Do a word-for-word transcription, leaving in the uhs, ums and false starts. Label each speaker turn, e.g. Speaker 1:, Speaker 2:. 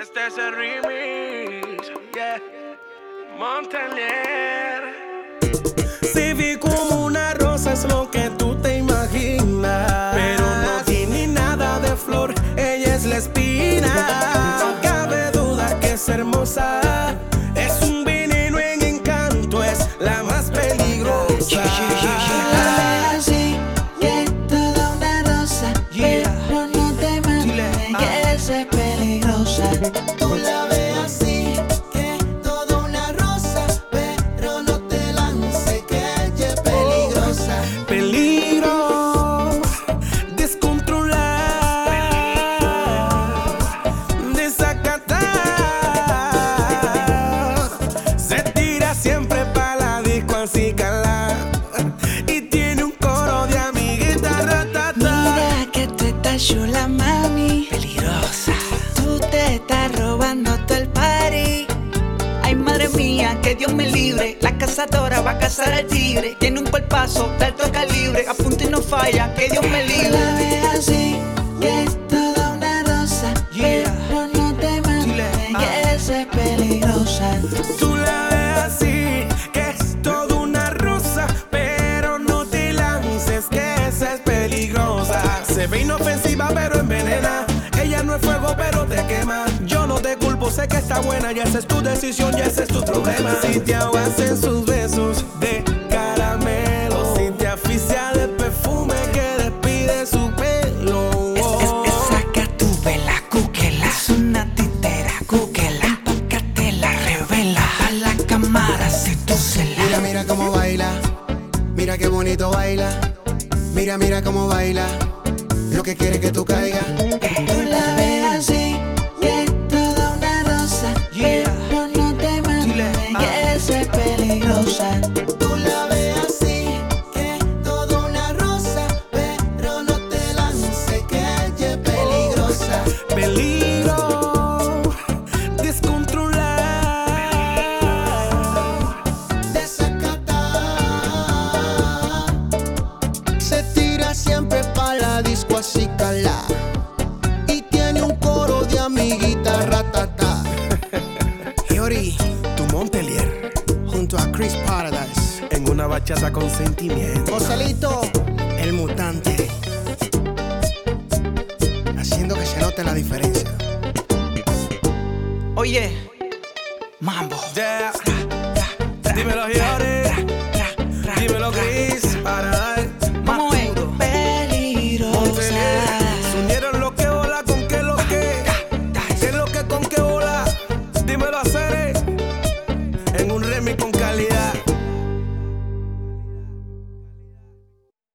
Speaker 1: Este es el remix, yeah. Montelier.
Speaker 2: Se ve como una rosa, es lo que tú te imaginas, pero no tiene nada de flor, ella es la espina. No cabe duda que es hermosa, es un veneno en encanto, es la más peligrosa.
Speaker 3: Así, que toda una rosa, pero no te mates, que esa es peligrosa.
Speaker 4: Tú la ves así, que toda una rosa, pero no te lances, que ella es peligrosa.
Speaker 2: Peligro, descontrolar, desacatar. Se tira siempre pa' la disco así calar, y tiene un coro de amiguita ratata.
Speaker 3: Mira que tú estás chula, mami,
Speaker 5: Peligrosa.
Speaker 3: tú te estás robando todo el party.
Speaker 5: Ay, madre mía, que Dios me libre. La cazadora va a cazar al tigre. Tiene un cuerpazo de alto calibre. Apunta y no falla, que Dios me
Speaker 3: Tú
Speaker 5: libre.
Speaker 3: la ves así, que es toda una rosa,
Speaker 5: Yeah.
Speaker 3: pero no te mates, que esa es peligrosa.
Speaker 2: Tú la ves así, que es toda una rosa, pero no te lances, que esa es peligrosa. Se ve inofensiva pero envenena, ella no es fuego pero te quema. Yo no te culpo, sé que está buena y esa es tu decisión y ese es tu problema. Si te ahogas en sus besos de caramelo, si te asfixia de perfume que despide su pelo.
Speaker 5: Es, saca tu vela, cúquela. Es una titera, cúquela. Empácate la revela. A la cámara si tú se la.
Speaker 4: Mira, mira cómo baila, mira qué bonito baila. Mira, mira cómo baila, lo que quiere que tú caigas.
Speaker 3: Tú la ves así, que es toda una rosa, pero no te mates, que esa es peligrosa.
Speaker 4: Tú la ves así, que es toda una rosa, pero no te lances, que ella es peligrosa.
Speaker 2: Peligro, descontrolar,
Speaker 4: Desacatar, se tira siempre pa' la disco así cala, y tiene un coro de amiguita ratata.
Speaker 2: Yori, tu Montelier,
Speaker 4: Junto a Chris Paradise,
Speaker 2: en una bachata con sentimiento.
Speaker 4: Joselito, el mutante, haciendo que se note la diferencia.
Speaker 5: Oye, mambo.
Speaker 2: Yeah. Dímelo, Yori, dímelo, Chris Paradise.
Speaker 5: ¿Cómo es?
Speaker 3: Peligrosa.
Speaker 2: Se unieron lo que bola con que lo que, que lo que con que bola. Dímelo a Cere, en un remix con calidad.